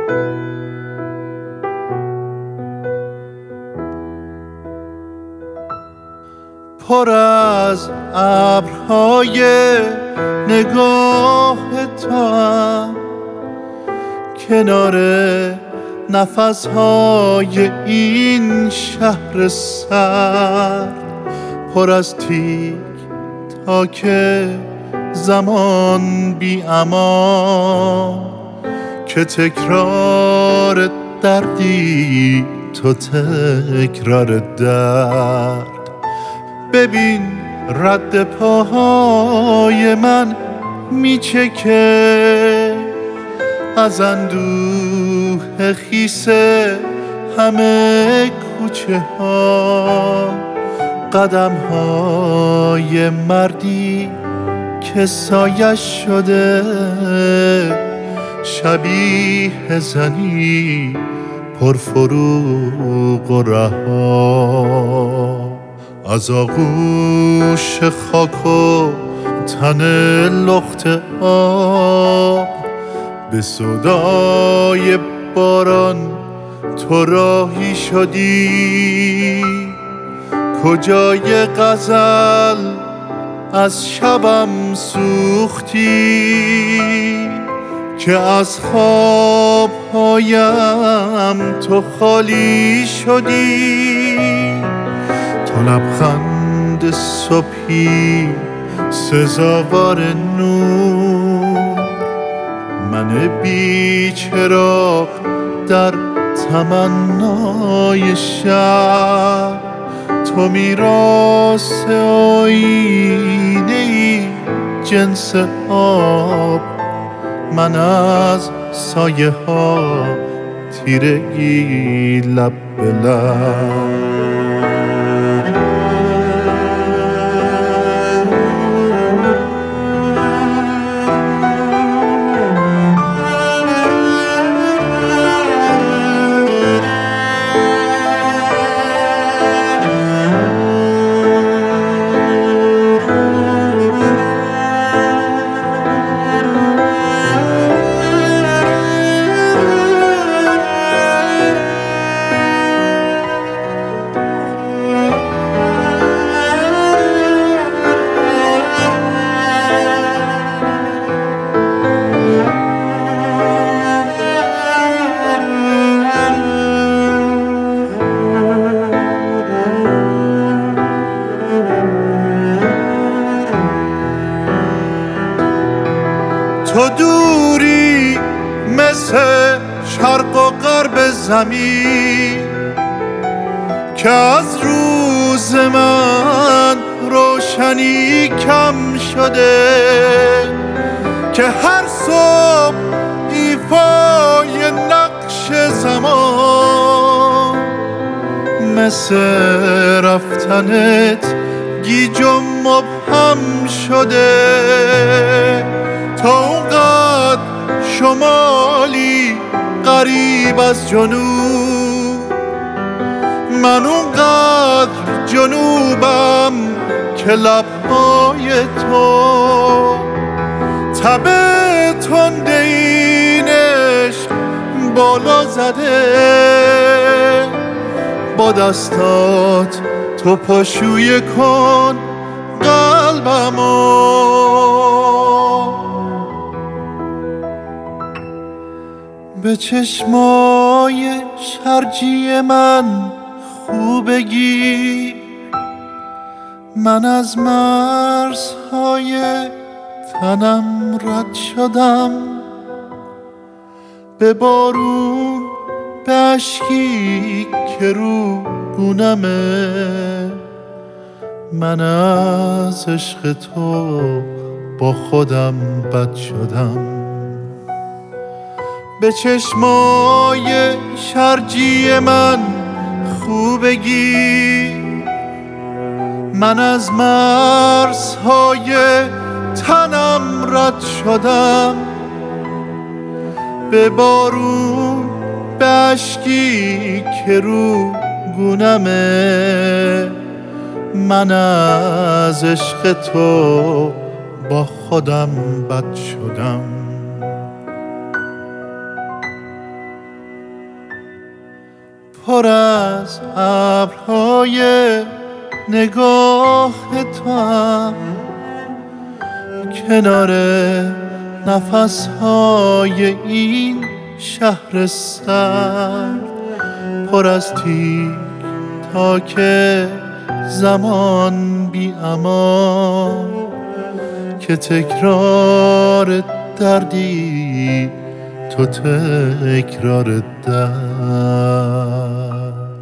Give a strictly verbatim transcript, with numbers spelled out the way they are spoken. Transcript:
پر از ابرهای نگاه توام، کنار نفسهای این شهر سرد، پر از تیک تاک زمان بی امان که تکرار دردی تو تکرار درد. ببین رد پاهای من میچکه از اندوه خیسه همه کوچه ها، قدم های مردی که سایش شده شبیه زنی پرفروغ و رها. از آغوش خاک و تن لخت آب به صدای باران تو راهی شدی. کجای غزل از شبم سوختی که از خوابهایم تو خالی شدی. تو لبخند صبحی سزاوار نور، من بیچراغ در تمنای شب. تو میراث آینه ای جنس آب، من از سایه ها تیرگی لب به لب. تو دوری مثل شرق و غرب زمین که از روز من روشنی کم شده، که هر صبح ایفای نقش زمان مثل رفتنت گیج و مبهم شده. تو اونقدر شمالی غریب از جنوب، من اونقدر جنوبم که لبهای تو تب تند این عشق بالا زده. با دستات تو پاشویه کن قلبمو، به چشمای شرجی من خوبگی. من از مرزهای تنم رد شدم، به بارون به اشکی که رو گونمه. من از عشق تو با خودم بد شدم. به چشمای شرجی من خوبگی. من از مرزهای تنم رد شدم، به بارون به اشکی که رو گونمه. من از عشق تو با خودم بد شدم. پر از ابرهای نگاه تو هم، کنار نفسهای این شهر سرد، پر از تیک تاک زمان بی امان که تکرار دردی تو تکرار درد.